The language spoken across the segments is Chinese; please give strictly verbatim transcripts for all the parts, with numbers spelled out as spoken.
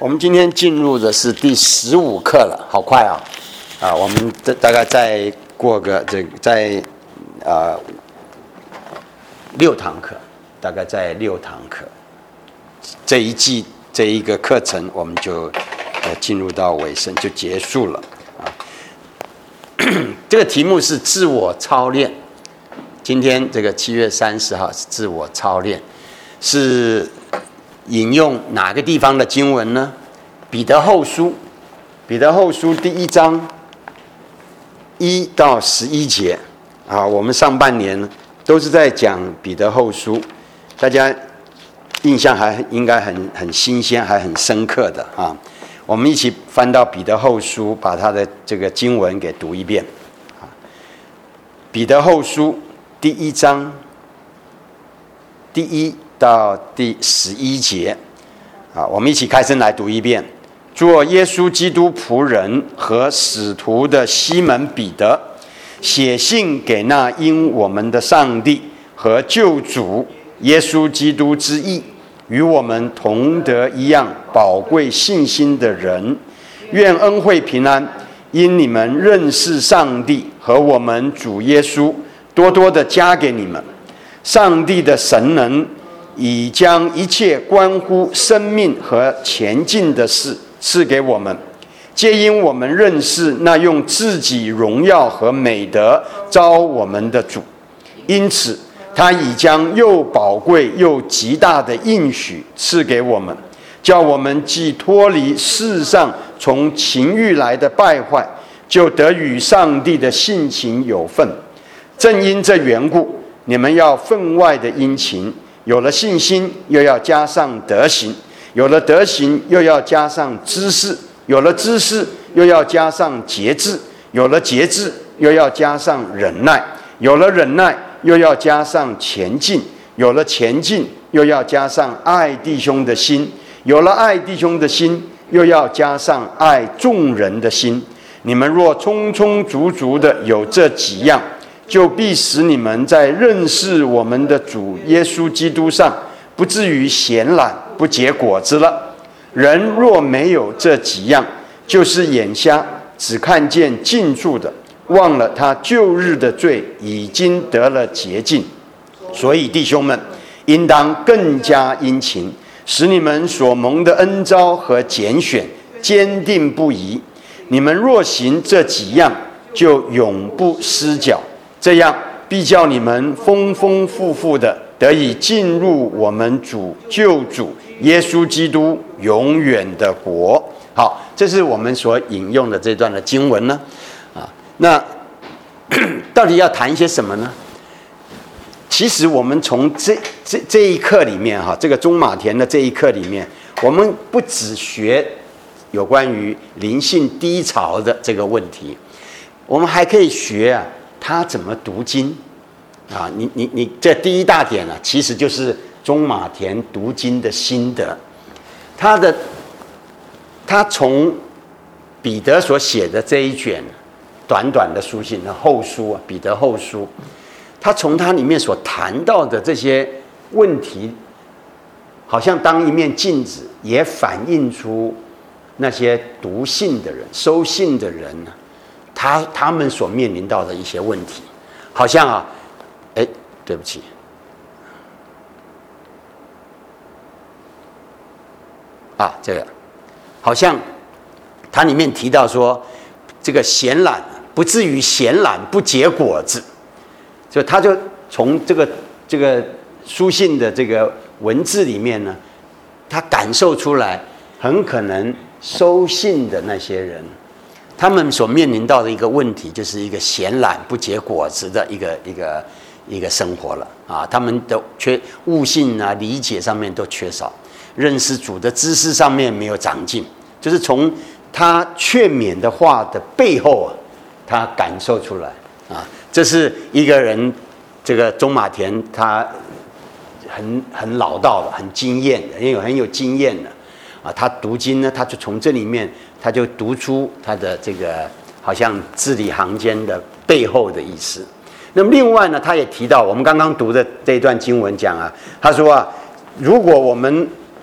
我们今天进入的是第十五课了，好快啊！啊，我们大概再过个这个在呃六堂课，大概在六堂课，这一季这一个课程我们就呃进入到尾声，就结束了啊。这个题目是自我操练。今天这个七月三十号是自我操练，是引用哪个地方的经文呢？彼得后书，彼得后书第一章一到十一节啊。我们上半年都是在讲彼得后书，大家印象还应该很很新鲜，还很深刻的啊。我们一起翻到彼得后书，把他的这个经文给读一遍啊。彼得后书第一章第一到第十一节啊，我们一起开声来读一遍。做耶稣基督仆人和使徒的西门彼得，写信给那因我们的上帝和救主耶稣基督之义与我们同得一样宝贵信心的人，愿恩惠平安因你们认识上帝和我们主耶稣多多的加给你们。上帝的神能已将一切关乎生命和前进的事赐给我们，皆因我们认识那用自己荣耀和美德召我们的主，因此他已将又宝贵又极大的应许赐给我们，叫我们既脱离世上从情欲来的败坏，就得与上帝的性情有份。正因这缘故，你们要分外的殷勤，有了信心又要加上德行，有了德行又要加上知识，有了知识又要加上节制，有了节制又要加上忍耐，有了忍耐又要加上前进，有了前进又要加上爱弟兄的心，有了爱弟兄的心又要加上爱众人的心。你们若充充足足的有这几样，就必使你们在认识我们的主耶稣基督上不至于闲懒不结果子了。人若没有这几样，就是眼瞎，只看见近处的，忘了他旧日的罪已经得了洁净。所以弟兄们，应当更加殷勤，使你们所蒙的恩召和拣选坚定不移。你们若行这几样，就永不失脚，这样必叫你们丰丰富富的得以进入我们主救主耶稣基督永远的国。好，这是我们所引用的这段的经文呢。啊，那到底要谈一些什么呢？其实我们从这这这一课里面哈，这个中马田的这一课里面，我们不只学有关于灵性低潮的这个问题，我们还可以学啊，他怎么读经啊？你你你，这第一大点啊，其实就是中马田读经的心得。他的他从彼得所写的这一卷短短的书信的后书啊，彼得后书，他从他里面所谈到的这些问题，好像当一面镜子，也反映出那些读信的人、收信的人呢，他他们所面临到的一些问题，好像啊，哎，对不起，啊，这个好像它里面提到说，这个闲懒不至于闲懒不结果子，就他就从这个这个书信的这个文字里面呢，他感受出来，很可能收信的那些人，他们所面临到的一个问题，就是一个闲懒不结果子的一个一个一个生活了啊！他们的缺悟性啊、理解上面都缺少，认识主的知识上面没有长进，就是从他劝勉的话的背后啊，他感受出来啊，这是一个人，这个中马田他很很老道的、很经验的，很有很有经验的。啊，他读经呢，他就从这里面，他就读出他的这个好像字里行间的背后的意思。那么另外呢，他也提到我们刚刚读的这一段经文讲啊，他说啊，如果我们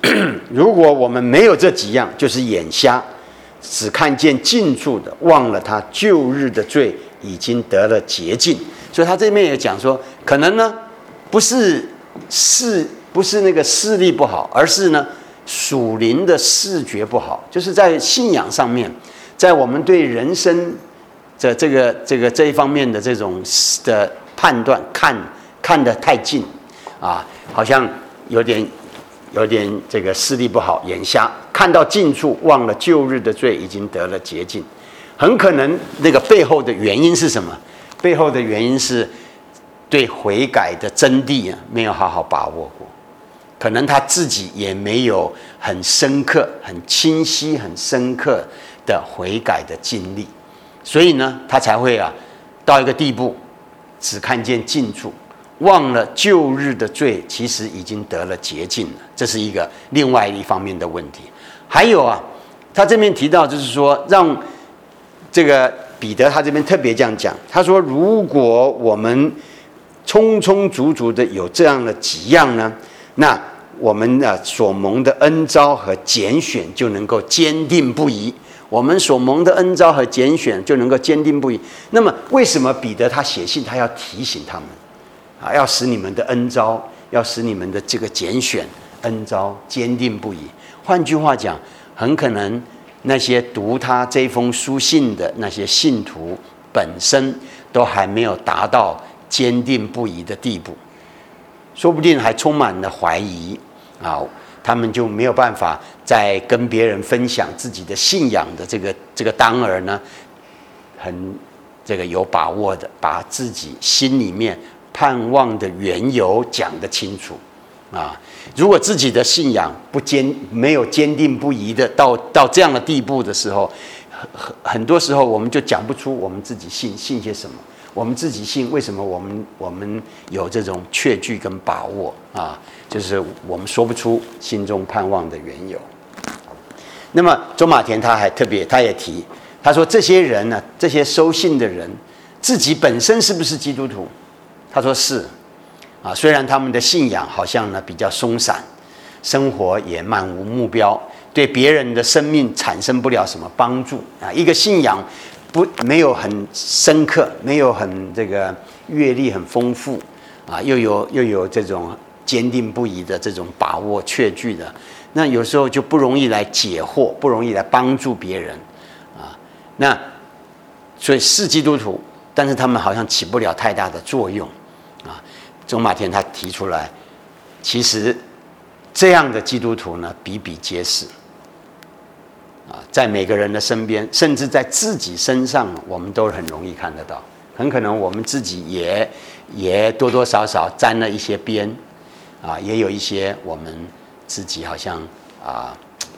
如果我们没有这几样，就是眼瞎，只看见近处的，忘了他旧日的罪已经得了洁净。所以他这边也讲说，可能呢不是视不是那个视力不好，而是呢属灵的视觉不好，就是在信仰上面，在我们对人生的这个这个这一方面的这种的判断，看看得太近啊，好像有点有点这个视力不好，眼瞎，看到近处，忘了旧日的罪已经得了洁净。很可能那个背后的原因是什么？背后的原因是对悔改的真谛啊没有好好把握过，可能他自己也没有很深刻、很清晰、很深刻的悔改的经历，所以呢，他才会啊到一个地步，只看见近处，忘了旧日的罪其实已经得了洁净了。这是一个另外一方面的问题。还有啊，他这边提到就是说，让这个彼得他这边特别这样讲，他说如果我们充充足足的有这样的几样呢，那我们的所蒙的恩召和拣选就能够坚定不移。我们所蒙的恩召和拣选就能够坚定不移。那么为什么彼得他写信，他要提醒他们啊，要使你们的恩召，要使你们的这个拣选恩召坚定不移？换句话讲，很可能那些读他这封书信的那些信徒本身都还没有达到坚定不移的地步，说不定还充满了怀疑啊，他们就没有办法在跟别人分享自己的信仰的这个这个当儿呢，很这个有把握的把自己心里面盼望的缘由讲得清楚啊。如果自己的信仰不坚没有坚定不移的到到这样的地步的时候，很很多时候我们就讲不出我们自己信信些什么。我们自己信，为什么我们我们有这种确据跟把握啊？就是我们说不出心中盼望的缘由。那么周马田他还特别，他也提，他说这些人呢，这些收信的人，自己本身是不是基督徒？他说是，啊，虽然他们的信仰好像呢比较松散，生活也漫无目标，对别人的生命产生不了什么帮助啊。一个信仰不没有很深刻，没有很这个阅历很丰富啊，又有又有这种坚定不移的这种把握确据的，那有时候就不容易来解惑，不容易来帮助别人啊。那所以是基督徒，但是他们好像起不了太大的作用啊。周马田他提出来，其实这样的基督徒呢比比皆是。啊，在每个人的身边，甚至在自己身上，我们都很容易看得到。很可能我们自己也也多多少少沾了一些边，啊，也有一些我们自己好像啊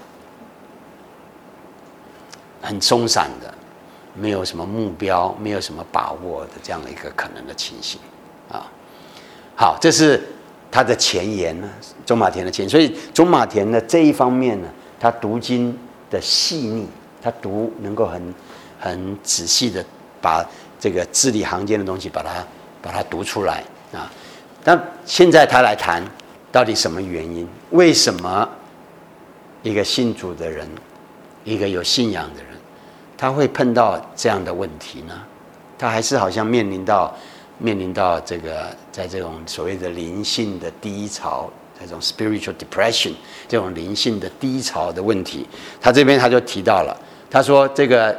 很松散的，没有什么目标，没有什么把握的这样的一个可能的情形啊。好，这是他的前言呢，周马田的前言。所以周马田的这一方面呢，他读经的细腻，他读能够很很仔细的把这个字里行间的东西把它把它读出来啊。那现在他来谈到底什么原因？为什么一个信主的人，一个有信仰的人，他会碰到这样的问题呢？他还是好像面临到面临到这个在这种所谓的灵性的低潮。这种 spiritual depression 这种灵性的低潮的问题，他这边他就提到了，他说这个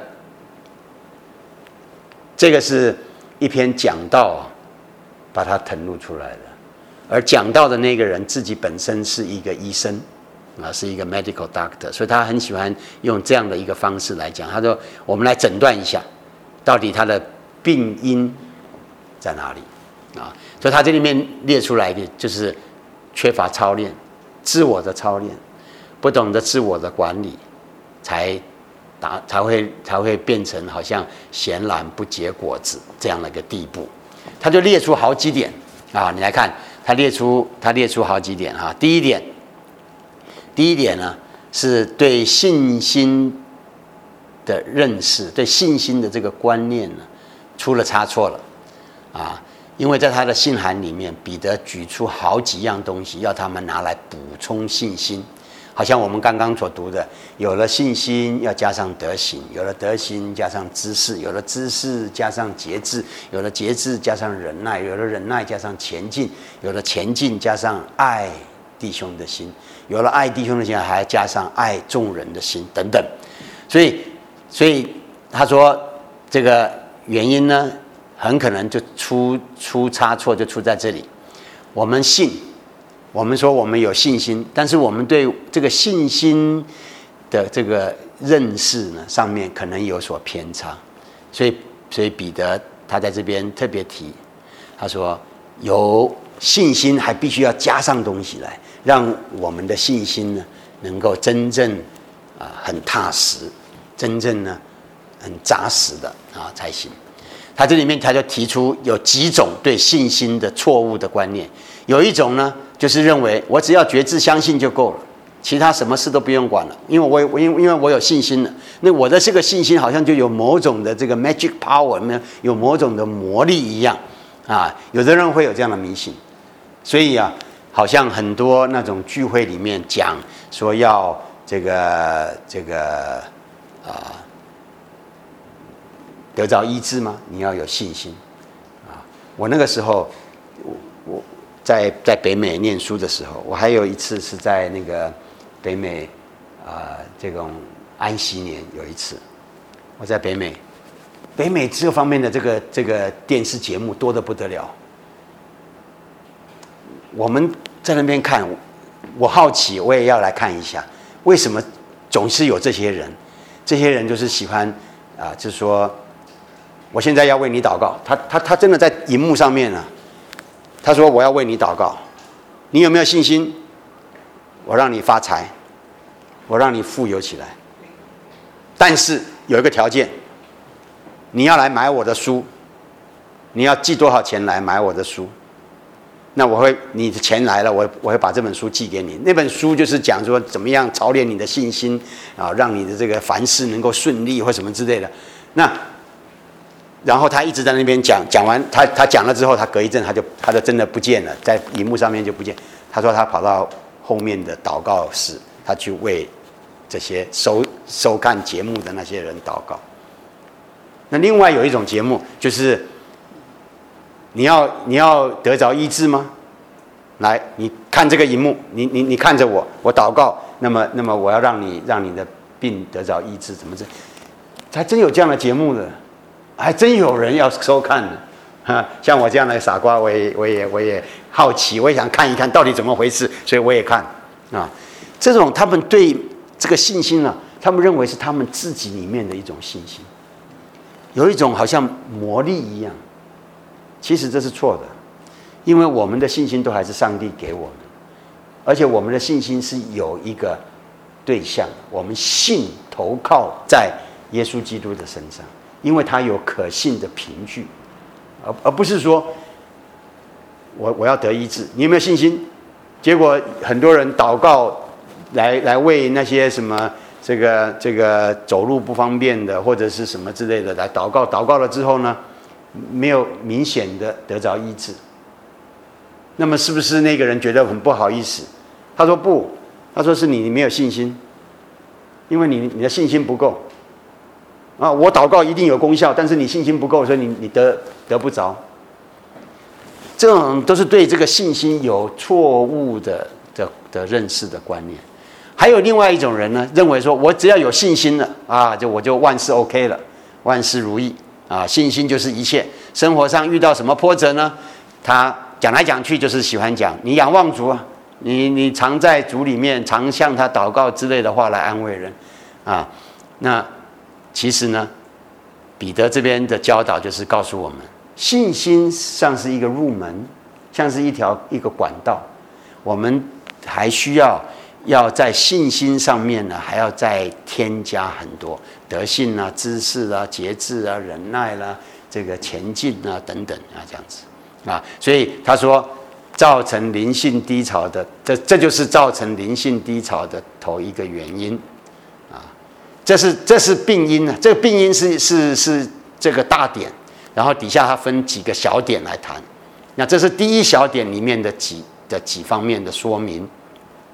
这个是一篇讲道把它誊录出来的，而讲道的那个人自己本身是一个医生啊，是一个 medical doctor， 所以他很喜欢用这样的一个方式来讲。他说我们来诊断一下，到底他的病因在哪里啊？所以他这里面列出来的就是缺乏操练，自我的操练，不懂得自我的管理，才打才会才会变成好像闲懒不结果子这样的一个地步。他就列出好几点啊，你来看，他列出他列出好几点啊。第一点，第一点呢是对信心的认识，对信心的这个观念呢出了差错了啊。因为在他的信函里面，彼得举出好几样东西，要他们拿来补充信心。 好像我们刚刚所读的，有了信心要加上德行，有了德行加上知识，有了知识加上节制，有了节制加上忍耐，有了忍耐加上前进，有了前进加上爱弟兄的心，有了爱弟兄的心，还加上爱众人的心等等。所以，所以他说这个原因呢，很可能就出出差错，就出在这里。我们信。我们说我们有信心，但是我们对这个信心的这个认识呢，上面可能有所偏差，所以，所以彼得他在这边特别提，他说有信心还必须要加上东西来，让我们的信心呢能够真正啊很踏实，真正呢很扎实的啊才行。他这里面他就提出有几种对信心的错误的观念，有一种呢。就是认为我只要决志相信就够了，其他什么事都不用管了，因为我我因为因为我有信心了，那我的这个信心好像就有某种的这个 magic power， 有某种的魔力一样啊。有的人会有这样的迷信，所以啊，好像很多那种聚会里面讲说要这个这个啊得着医治吗？你要有信心啊。我那个时候我我。在在北美念书的时候，我还有一次是在那个北美啊、呃、这种安息年有一次，我在北美，北美这方面的这个这个电视节目多得不得了。我们在那边看，我好奇，我也要来看一下，为什么总是有这些人？这些人就是喜欢啊、呃，就是说，我现在要为你祷告，他他他真的在荧幕上面啊。他说：“我要为你祷告，你有没有信心？我让你发财，我让你富有起来。但是有一个条件，你要来买我的书，你要寄多少钱来买我的书？那我会，你的钱来了，我我会把这本书寄给你。那本书就是讲说怎么样操练你的信心啊，让你的这个凡事能够顺利或什么之类的。那。”然后他一直在那边讲，讲完他他讲了之后，他隔一阵他就他就真的不见了，在荧幕上面就不见。他说他跑到后面的祷告室，他去为这些收收看节目的那些人祷告。那另外有一种节目就是你要你要得着医治吗？来，你看这个荧幕，你你你看着我，我祷告，那么那么我要让你让你的病得着医治，怎么这？还真有这样的节目的。还真有人要收看呢，哈！像我这样的傻瓜，我也我也我也好奇，我也想看一看到底怎么回事，所以我也看啊。这种他们对这个信心呢，他们认为是他们自己里面的一种信心，有一种好像魔力一样。其实这是错的，因为我们的信心都还是上帝给我们，而且我们的信心是有一个对象，我们信投靠在耶稣基督的身上。因为他有可信的凭据，而而不是说我我要得医治，你有没有信心？结果很多人祷告来来为那些什么这个这个走路不方便的或者是什么之类的来祷告，祷告了之后呢，没有明显的得着医治，那么是不是那个人觉得很不好意思？他说不，他说是你没有信心，因为你你的信心不够。啊，我祷告一定有功效，但是你信心不够，所以你你得得不着。这种都是对这个信心有错误的的的认识的观念。还有另外一种人呢，认为说我只要有信心了啊，就我就万事 OK 了，万事如意啊，信心就是一切。生活上遇到什么波折呢？他讲来讲去就是喜欢讲你仰望主啊，你你常在主里面，常向他祷告之类的话来安慰人啊，那。其实呢，彼得这边的教导就是告诉我们，信心像是一个入门，像是一条一个管道，我们还需要要在信心上面呢，还要再添加很多德性啊、知识啊、节制啊、忍耐啦、啊、这个前进啊等等啊，这样子啊，所以他说，造成灵性低潮的，这这就是造成灵性低潮的头一个原因。这是这是病因呢，这个病因是是是这个大点，然后底下它分几个小点来谈。那这是第一小点里面的几的几方面的说明。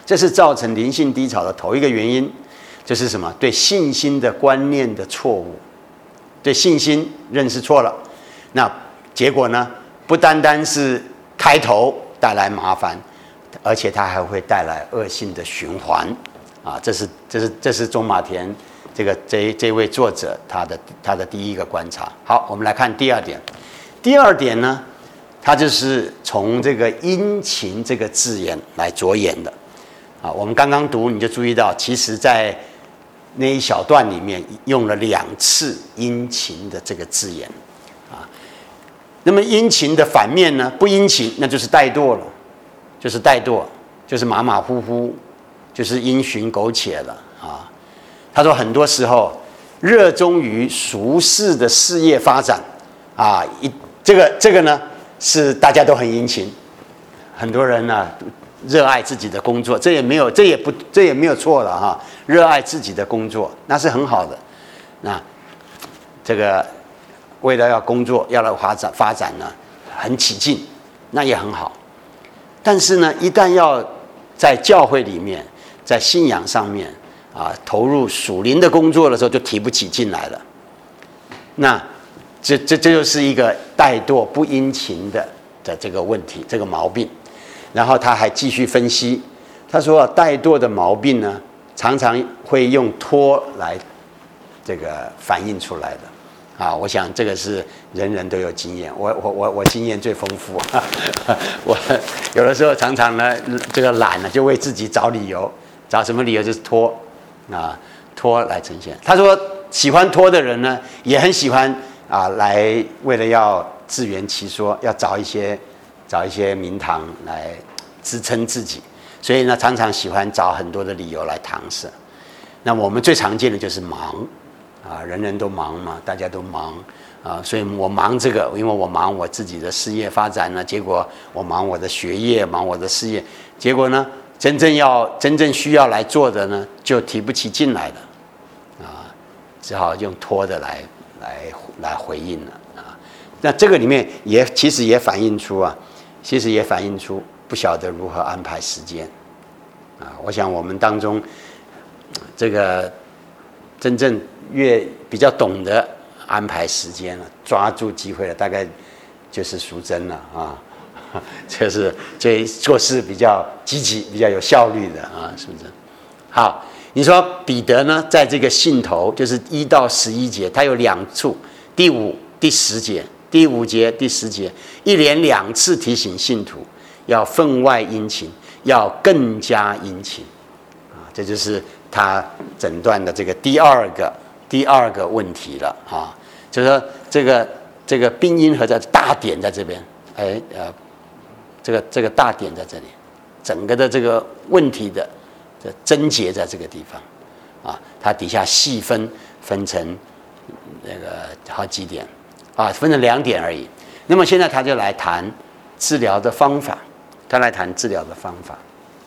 这是造成灵性低潮的头一个原因，就是什么？对信心的观念的错误，对信心认识错了。那结果呢？不单单是开头带来麻烦，而且它还会带来恶性的循环。啊，这是这是这是中马田这个这这位作者他的他的第一个观察。好，我们来看第二点。第二点呢，他就是从这个殷勤这个字眼来着眼的。啊，我们刚刚读你就注意到，其实在那一小段里面用了两次殷勤的这个字眼。啊，那么殷勤的反面呢，不殷勤，那就是怠惰了，就是怠惰，就是马马虎虎，就是因循苟且了啊。他说，很多时候热衷于俗世的事业发展啊，一这个这个呢是大家都很殷勤，很多人呢、啊、热爱自己的工作，这也没有这也不这也没有错了哈、啊，热爱自己的工作那是很好的。那这个为了要工作要来发展发展呢，很起劲，那也很好。但是呢，一旦要在教会里面，在信仰上面啊，投入属灵的工作的时候，就提不起劲来了。那这这这就是一个怠惰不殷勤的的这个问题，这个毛病。然后他还继续分析，他说怠惰的毛病呢，常常会用拖来这个反映出来的。啊，我想这个是人人都有经验，我我我我经验最丰富。我有的时候常常呢，这个懒呢，就为自己找理由，找什么理由就是拖啊，拖来呈现。他说，喜欢拖的人呢，也很喜欢啊，来为了要自圆其说，要找一些找一些名堂来支撑自己，所以呢，常常喜欢找很多的理由来搪塞。那我们最常见的就是忙。啊，人人都忙嘛，大家都忙啊，所以我忙这个，因为我忙我自己的事业发展呢，结果我忙我的学业，忙我的事业，结果呢，真正要真正需要来做的呢，就提不起劲来了，啊，只好用拖的来来来回应了啊。那这个里面也其实也反映出啊，其实也反映出不晓得如何安排时间啊。我想我们当中这个真正越比较懂得安排时间了，抓住机会了，大概就是淑珍了啊，就是这做事比较积极、比较有效率的啊，淑珍。好，你说彼得呢，在这个信头，就是一到十一节，他有两处，第五、第十节，第五节、第十节，一连两次提醒信徒要分外殷勤，要更加殷勤啊，这就是他诊断的这个第二个。第二个问题了啊，就是说这个这个病因和在大点在这边，哎呃，这个这个大点在这里，整个的这个问题的的症结在这个地方啊，它底下细分分成那个好几点啊，分成两点而已。那么现在他就来谈治疗的方法，他来谈治疗的方法，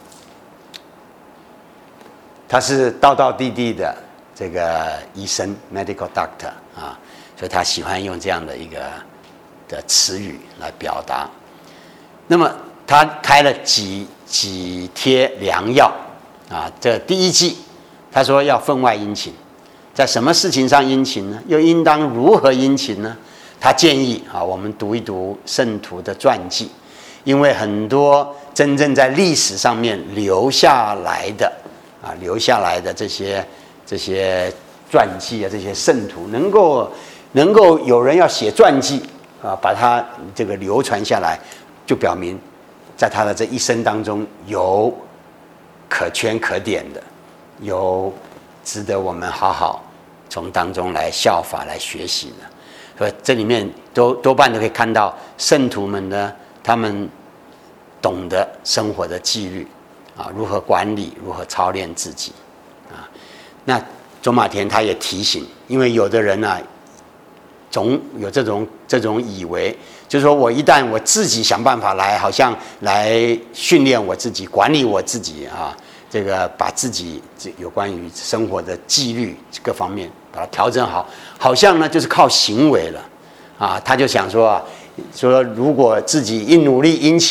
他是道道地地的。这个医生 medical doctor 啊，所以他喜欢用这样的一个的词语来表达。那么他开了几几贴良药啊，这第一剂他说要分外殷勤，在什么事情上殷勤呢？又应当如何殷勤呢？他建议啊，我们读一读圣徒的传记，因为很多真正在历史上面留下来的啊，留下来的这些。这些传记啊，这些圣徒能够能够有人要写传记啊，把它这个流传下来，就表明在他的这一生当中有可圈可点的，有值得我们好好从当中来效法来学习的。所以这里面多多半都可以看到圣徒们呢，他们懂得生活的纪律啊，如何管理，如何操练自己。那周马田他也提醒，因为有的人啊，总有这种这种以为，就是说我一旦我自己想办法来，好像来训练我自己，管理我自己啊，这个把自己有关于生活的纪律各方面把它调整好，好像呢就是靠行为了啊。他就想说啊，说如果自己一努力殷勤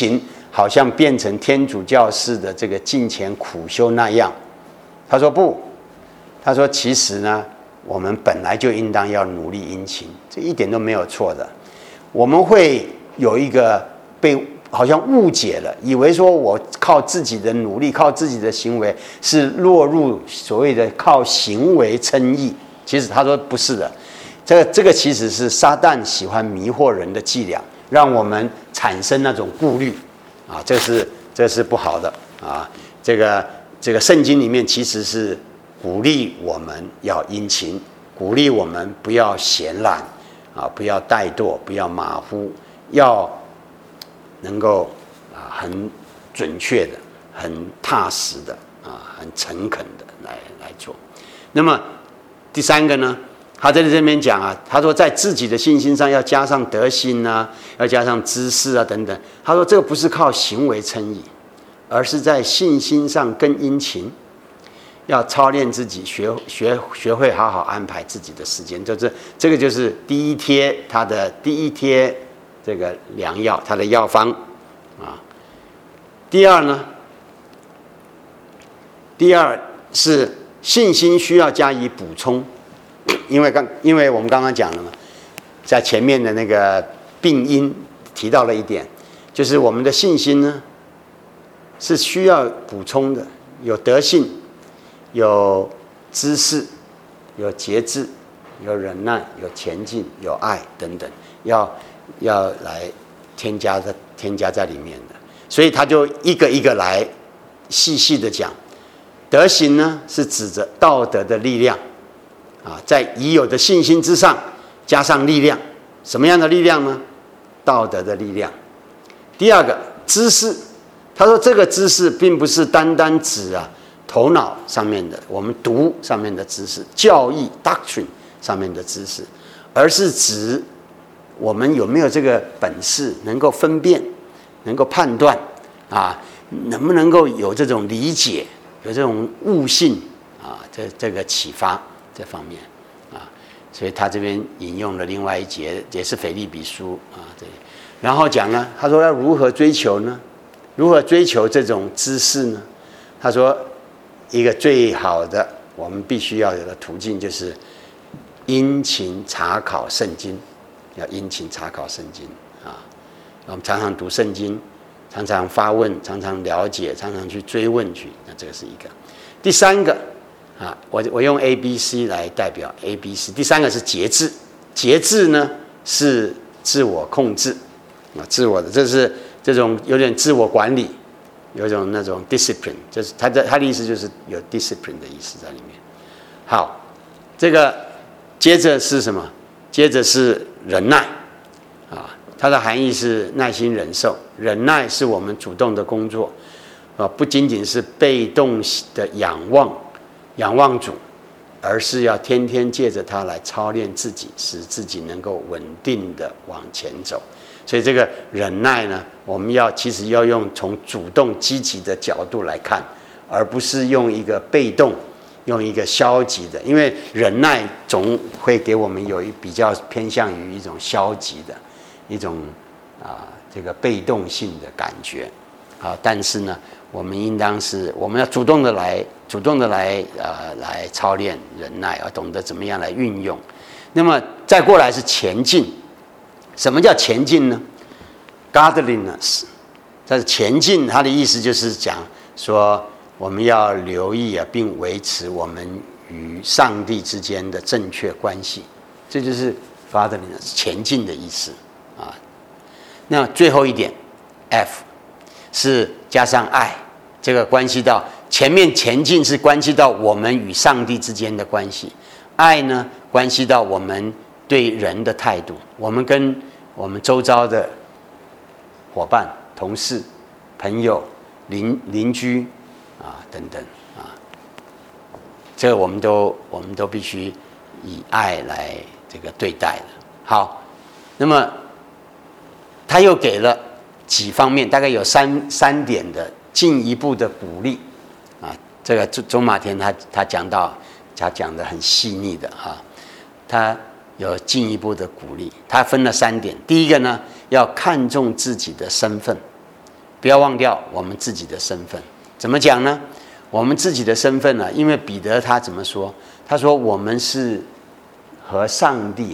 好像变成天主教式的这个敬虔苦修那样。他说不，他说其实呢，我们本来就应当要努力殷勤，这一点都没有错的。我们会有一个被好像误解了，以为说我靠自己的努力，靠自己的行为是落入所谓的靠行为称义。其实他说不是的，这个这个其实是撒旦喜欢迷惑人的伎俩，让我们产生那种顾虑啊，这是这是不好的啊。这个这个圣经里面其实是鼓励我们要殷勤，鼓励我们不要闲懒啊，不要怠惰，不要马虎，要能够啊很准确的、很踏实的啊、很诚恳的来来做。那么第三个呢，他在这边讲啊，他说在自己的信心上要加上德行啊，要加上知识啊等等。他说这个不是靠行为称义，而是在信心上更殷勤，要操练自己，学学学会好好安排自己的时间。就是这个就是第一贴他的第一贴。这个良药，它的药方啊。第二呢，第二是信心需要加以补充，因为刚因为我们刚刚讲了嘛，在前面的那个病因提到了一点，就是我们的信心呢是需要补充的，有德性，有知识，有节制，有忍耐，有前进，有爱等等，要。要来添加在添加在里面的，所以他就一个一个来细细的讲。德行呢是指着道德的力量啊，在已有的信心之上加上力量。什么样的力量呢？道德的力量。第二个知识，他说这个知识并不是单单指啊头脑上面的，我们读上面的知识，教义 doctrine 上面的知识，而是指我们有没有这个本事，能够分辨，能够判断啊，能不能够有这种理解，有这种悟性啊，这这个启发这方面啊，所以他这边引用了另外一节，也是腓立比书啊，对，然后讲呢，他说要如何追求呢？如何追求这种知识呢？他说一个最好的，我们必须要有的途径就是殷勤查考圣经。要殷勤查考圣经啊，我们常常读圣经，常常发问，常常了解，常常去追问去。那这个是一个。第三个啊，我我用 A B C 来代表 A B C。第三个是节制，节制呢是自我控制啊，自我的，这是这种有点自我管理，有一种那种 discipline， 就是他的他的意思就是有 discipline 的意思在里面。好，这个接着是什么？接着是忍耐，啊，它的含义是耐心忍受。忍耐是我们主动的工作，啊，不仅仅是被动的仰望，仰望主，而是要天天借着它来操练自己，使自己能够稳定的往前走。所以这个忍耐呢，我们要其实要用从主动积极的角度来看，而不是用一个被动。用一个消极的，因为忍耐总会给我们有一比较偏向于一种消极的一种啊这个被动性的感觉啊，但是呢，我们应当是我们要主动的来主动的来呃来操练忍耐，要懂得怎么样来运用。那么再过来是前进，什么叫前进呢 ？Godliness， 但是前进它的意思就是讲说。我们要留意啊，并维持我们与上帝之间的正确关系，这就是 godliness 前进的意思啊。那最后一点 F 是加上爱，这个关系到前面前进是关系到我们与上帝之间的关系，爱呢关系到我们对人的态度，我们跟我们周遭的伙伴、同事、朋友、邻邻居。啊，等等啊，这个我们都我们都必须以爱来这个对待的。好，那么他又给了几方面，大概有三三点的进一步的鼓励啊。这个周马田他他讲到，他讲的很细腻的啊，他有进一步的鼓励。他分了三点，第一个呢，要看重自己的身份， 不要忘掉我们自己的身份。怎么讲呢？我们自己的身份呢、啊？因为彼得他怎么说？他说我们是和上帝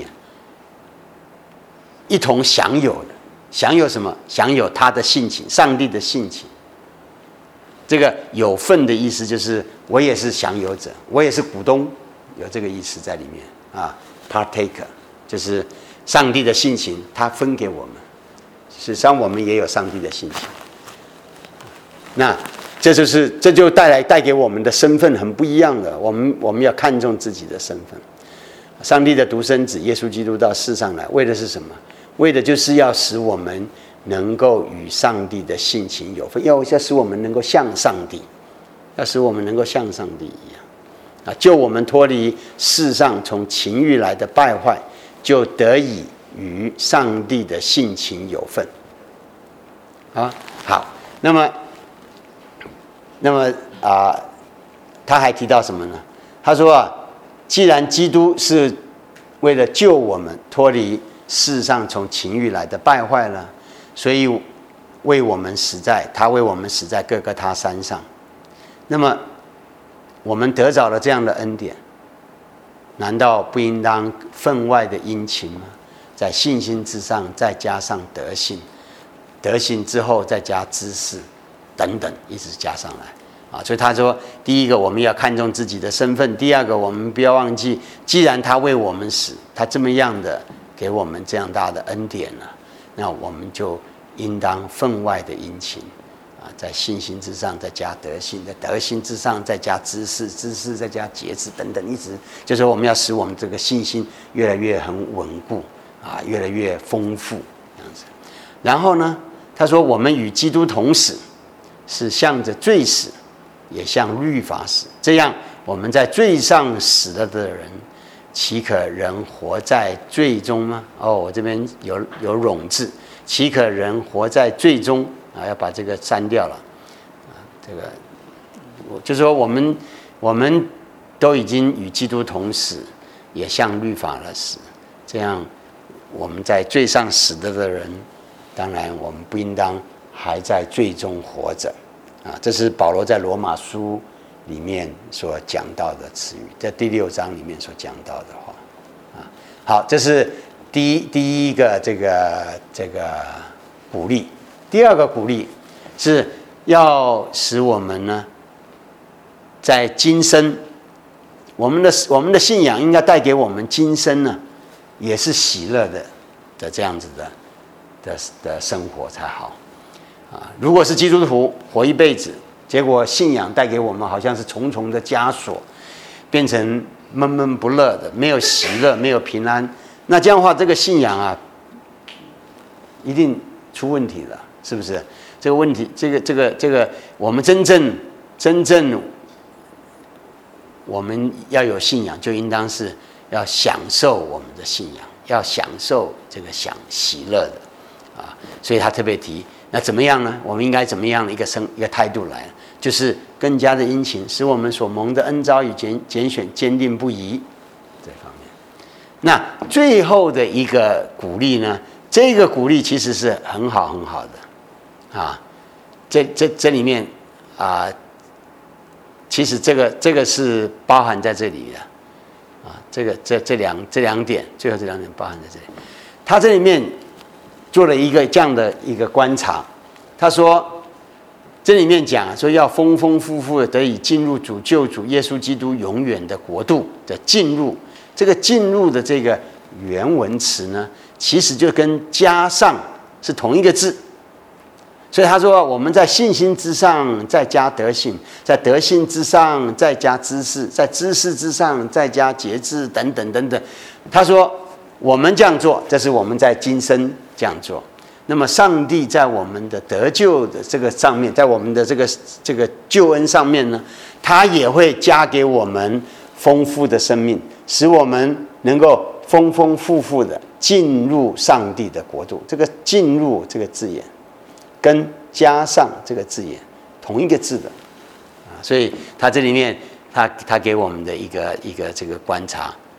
一同享有的，享有什么？享有他的性情，上帝的性情。这个有份的意思就是我也是享有者，我也是股东，有这个意思在里面啊。Partaker 就是上帝的性情，他分给我们。事实上，我们也有上帝的性情。那这就是这就带来带给我们的身份很不一样的。我们我们要看重自己的身份。上帝的独生子耶稣基督到世上来，为的是什么？为的就是要使我们能够与上帝的性情有分，要要使我们能够像上帝，要使我们能够像上帝一样啊，救我们脱离世上从情欲来的败坏，就得以与上帝的性情有分。啊，好，那么，那么啊、呃，他还提到什么呢？他说啊，既然基督是为了救我们脱离世上从情欲来的败坏了，所以为我们死在他为我们死在各个他山上。那么我们得着了这样的恩典，难道不应当分外的殷勤吗？在信心之上再加上德行，德行之后再加知识，等等，一直加上来啊。所以他说，第一个我们要看重自己的身份，第二个我们不要忘记，既然他为我们死，他这么样的给我们这样大的恩典了，那我们就应当分外的殷勤啊，在信心之上再加德行，在德行之上再加知识，知识再加节制等等，一直就是我们要使我们这个信心越来越很稳固啊，越来越丰富这样子。然后呢，他说我们与基督同死，是向着罪死，也向律法死。这样我们在罪上死了的人，岂可人活在罪中吗？哦，我这边有有冗字，岂可人活在罪中啊？要把这个删掉了啊。这个，就是说我们我们都已经与基督同死，也向律法了死。这样我们在罪上死了的人，当然我们不应当还在罪中活着啊。这是保罗在罗马书里面所讲到的词语，在第六章里面所讲到的话啊。好，这是第一第一个这个这个鼓励。第二个鼓励是要使我们呢，在今生，我们的我们的信仰应该带给我们今生呢，也是喜乐的的这样子的的的生活才好啊。如果是基督徒活一辈子，结果信仰带给我们好像是重重的枷锁，变成闷闷不乐的，没有喜乐，没有平安，那这样的话，这个信仰啊，一定出问题了，是不是？这个问题，这个这个这个，我们真正真正我们要有信仰，就应当是要享受我们的信仰，要享受这个享喜乐的啊。所以他特别提，那怎么样呢？我们应该怎么样的一个生一个态度来？就是更加的殷勤，使我们所蒙的恩召与拣拣选坚定不移这方面。那最后的一个鼓励呢？这个鼓励其实是很好很好的啊。这这这里面啊，其实这个这个是包含在这里的啊。这个这这两这两点，最后这两点包含在这里。他这里面做了一个这样的一个观察，他说。这里面讲说要丰丰富富的得以进入主救主耶稣基督永远的国度的进入，这个进入的这个原文词呢，其实就跟加上是同一个字，所以他说我们在信心之上再加德行，在德行之上再加知识，在知识之上再加节制等等等等。他说我们这样做，这是我们在今生这样做。那么上帝在我们的得救的这个上面，在我们的这个这个救恩上面呢，他也会加给我们丰富的生命，使我们能够丰丰富富的进入上帝的国度。这个进入这个字眼跟加上这个字眼同一个字的啊，所以他这里面他他给我们的一个一个这个观察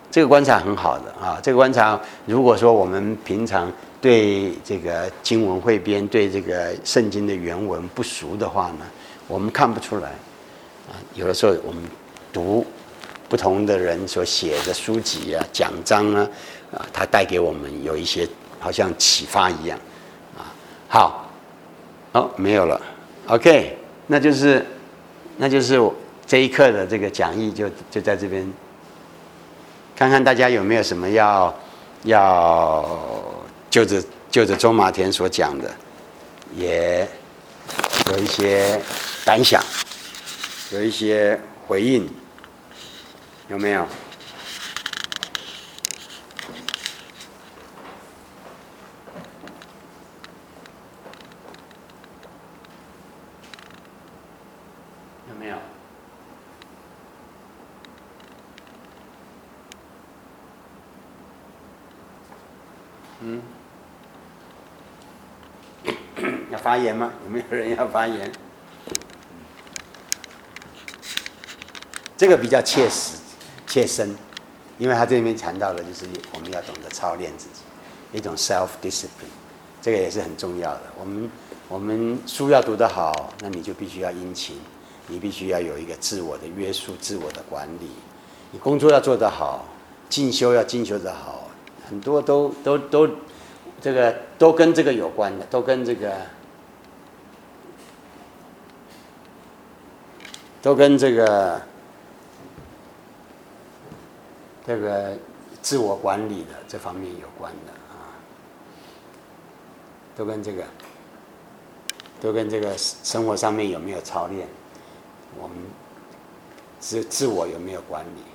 这个观察很好的啊。这个观察，如果说我们平常对这个经文汇编、对这个圣经的原文不熟的话呢，我们看不出来啊。有的时候我们读不同的人所写的书籍啊、讲章啊，啊，它带给我们有一些好像启发一样啊。好，哦，没有了 ，OK， 那就是那就是这一课的这个讲义就就在这边。看看大家有没有什么要要就着就着周马田所讲的，也有一些感想，有一些回应，有没有？有没有？嗯，要发言吗？有没有人要发言？这个比较切实、切身，因为他这里面谈到的就是我们要懂得操练自己，一种 self discipline， 这个也是很重要的。我们我们书要读得好，那你就必须要殷勤，你必须要有一个自我的约束、自我的管理。你工作要做得好，进修要进修得好，很多都都都。这个都跟这个有关的，都跟这个，都跟这个这个自我管理的这方面有关的啊，都跟这个，都跟这个生活上面有没有操练，我们自自我有没有管理？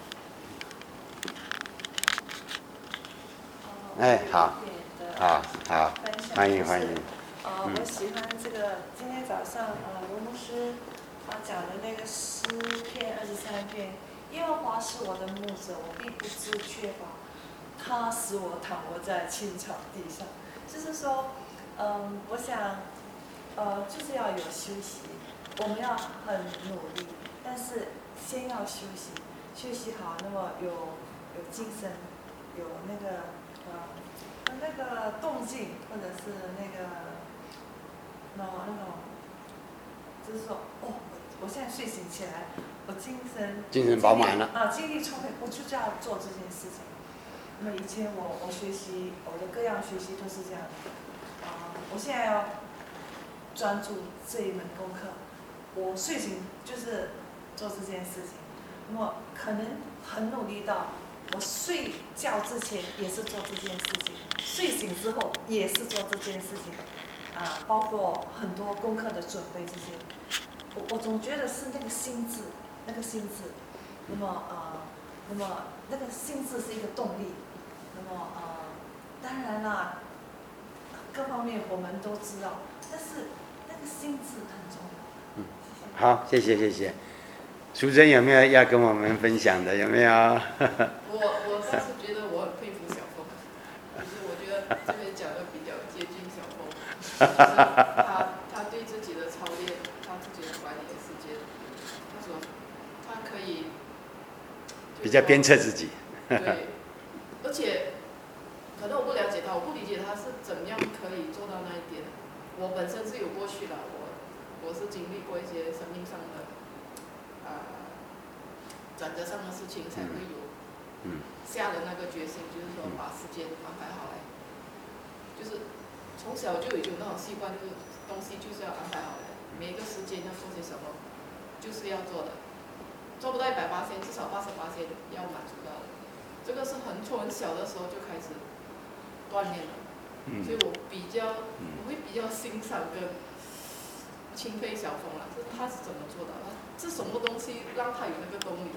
哎，好。好好，欢迎欢迎。 呃，我喜欢这个今天早上呃罗牧师他讲的那个诗篇二十三篇，耶和华是我的牧者，我必不致缺乏，他使我躺卧在青草地上。就是说，嗯，我想，呃，就是要有休息，我们要很努力，但是先要休息，休息好，那么有有精神，有那个呃。那个动静，或者是那个，那那种，就是说，哦，我现在睡醒起来，我精神精神饱满了啊，精力充沛，我就要做这件事情。那么以前我我学习我的各样学习都是这样的，啊，我现在要专注这一门功课，我睡醒就是做这件事情，那么可能很努力到我睡觉之前也是做这件事情。睡醒之后也是做这件事情，啊，包括很多功课的准备这些，我我总觉得是那个心智，那个心智，那么呃，那么那个心智是一个动力，那么呃，当然啦，各方面我们都知道，但是那个心智很重要。 嗯，好，谢谢谢谢。淑珍有没有要跟我们分享的？有没有？ 我我倒是觉得我很佩服小凤，就是我觉得这边讲的比较接近小凤，就是他他对自己的操练，他自己的管理的时间，他说他可以比较鞭策自己。 对，而且可能我不了解他，我不理解他是怎么样可以做到那一点。我本身是有过去的，我我是经历过一些生命上的。啊，转折上的事情才会有下的那个决心，就是说把时间安排好来。就是从小就有一种那种习惯，就是东西就是要安排好来，每一个时间要做些什么，就是要做的，做不到一百八千，至少八十八千要满足到的。这个是很从很小的时候就开始锻炼了，所以我比较我会比较欣赏跟钦佩小凤啦，就是他是怎么做到的。是什么东西让他有那个动力？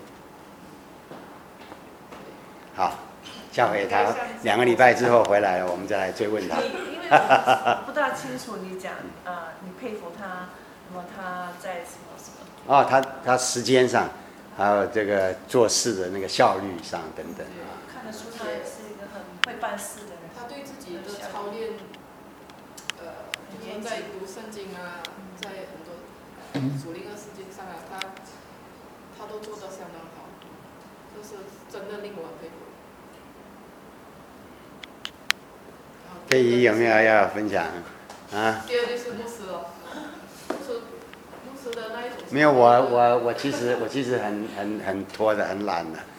好，下回他两个礼拜之后回来了，我们再来追问他。 因为我不大清楚你讲，呃，你佩服他，那么他在什么什么？ 哦，他他时间上，还有这个做事的那个效率上等等啊。 看得出他也是一个很会办事的人。 他对自己的操练，呃，就是在读圣经啊，在很多属灵的事情上啊，他他都做得相当好。这是真的令我很佩服。 佩仪有没有要分享啊？ 第二就是牧师哦，牧师牧师的那一种。 没有，我我我其实我其实很很很拖的，很懒的。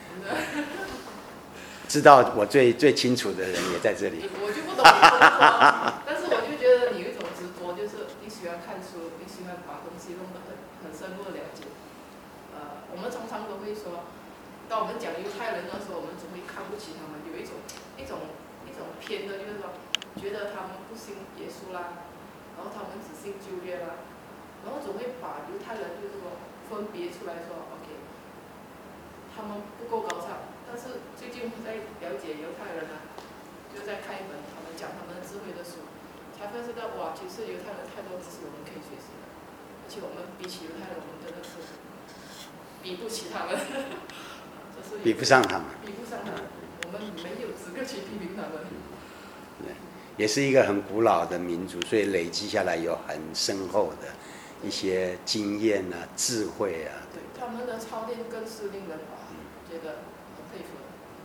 知道我最最清楚的人也在这里。 我就不懂你说什么，但是我就觉得你有一种执着，就是你喜欢看书，你喜欢把东西弄得很很深入的了解。呃，我们通常都会说，当我们讲犹太人的时候，我们总会看不起他们，有一种一种一种偏的，就是说觉得他们不信耶稣啦，然后他们只信旧约啦，然后总会把犹太人就是说分别出来说 ，OK， 他们不够高尚。但是最近我在了解犹太人啊，就在看一本他们讲他们的智慧的书，才发现到哇，其实犹太人太多知识我们可以学习的，而且我们比起犹太人，我们真的是比不起他们，就是比不上他们， 比不上他们，我们没有资格去批评他们。 对，也是一个很古老的民族，所以累积下来有很深厚的一些经验啊、智慧啊。 对，他们的操练更是令人哇觉得。佩服。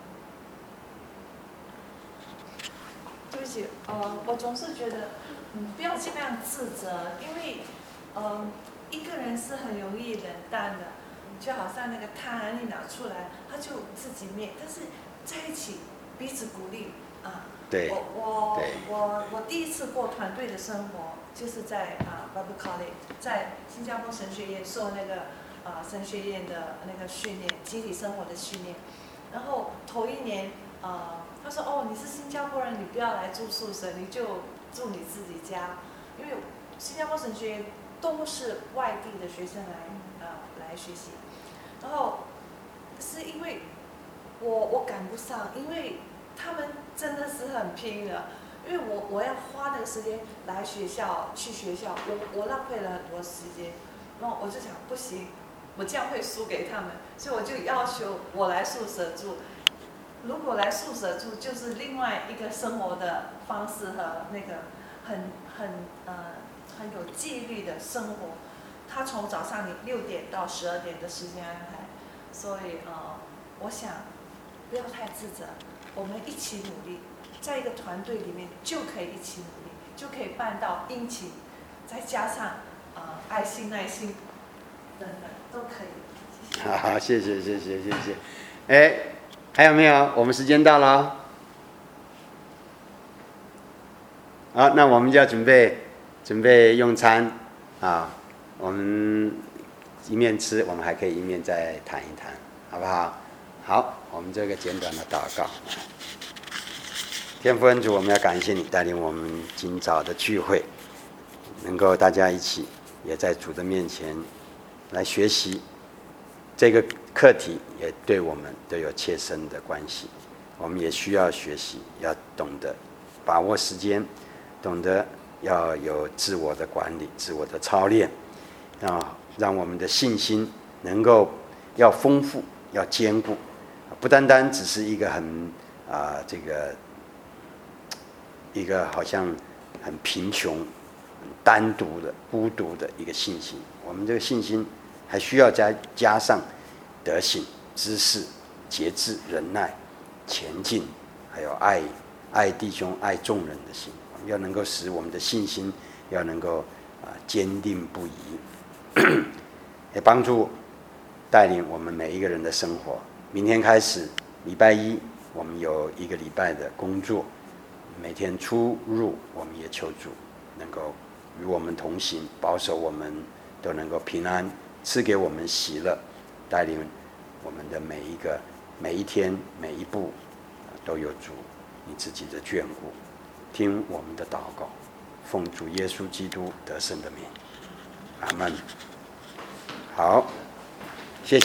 对不起，呃，我总是觉得，嗯，不要尽量自责，因为，呃，一个人是很容易冷淡的，就好像那个炭一拿出来，他就自己灭，但是在一起彼此鼓励啊。 对。 我我我我第一次过团队的生活，就是在啊 Bible College， 在新加坡神学院受那个啊神学院的那个训练，集体生活的训练。然后头一年，呃，他说：“哦，你是新加坡人，你不要来住宿舍，你就住你自己家，因为新加坡神学院都是外地的学生来啊、呃、来学习。然后是因为我我赶不上，因为他们真的是很拼的，因为我我要花那个时间来学校去学校，我我浪费了很多时间，然后我就想不行。”我这样会输给他们，所以我就要求我来宿舍住。如果来宿舍住，就是另外一个生活的方式和那个很很呃很有纪律的生活。他从早上你六点到十二点的时间安排，所以呃，我想不要太自责，我们一起努力，在一个团队里面就可以一起努力，就可以办到殷勤，再加上呃爱心、耐心等等。都可以，谢谢。 好，谢谢谢谢谢谢。哎，还有没有？我们时间到了。好，那我们就要准备准备用餐啊。我们一面吃，我们还可以一面再谈一谈，好不好？好，我们这个简短的祷告。天父恩主，我们要感谢你带领我们今早的聚会，能够大家一起也在主的面前。来学习这个课题，也对我们都有切身的关系。我们也需要学习，要懂得把握时间，懂得要有自我的管理、自我的操练，啊，让我们的信心能够要丰富、要坚固，不单单只是一个很啊、呃、这个一个好像很贫穷、很单独的、孤独的一个信心。我们这个信心还需要加加上德行、知识、节制、忍耐、前进，还有爱爱弟兄、爱众人的心。我们要能够使我们的信心要能够啊坚定不移，也帮助带领我们每一个人的生活。明天开始，礼拜一我们有一个礼拜的工作，每天出入，我们也求主能够与我们同行，保守我们都能够平安，赐给我们喜乐，带领我们的每一个每一天每一步都有主你自己的眷顾。听我们的祷告，奉主耶稣基督得胜的名，阿们。好。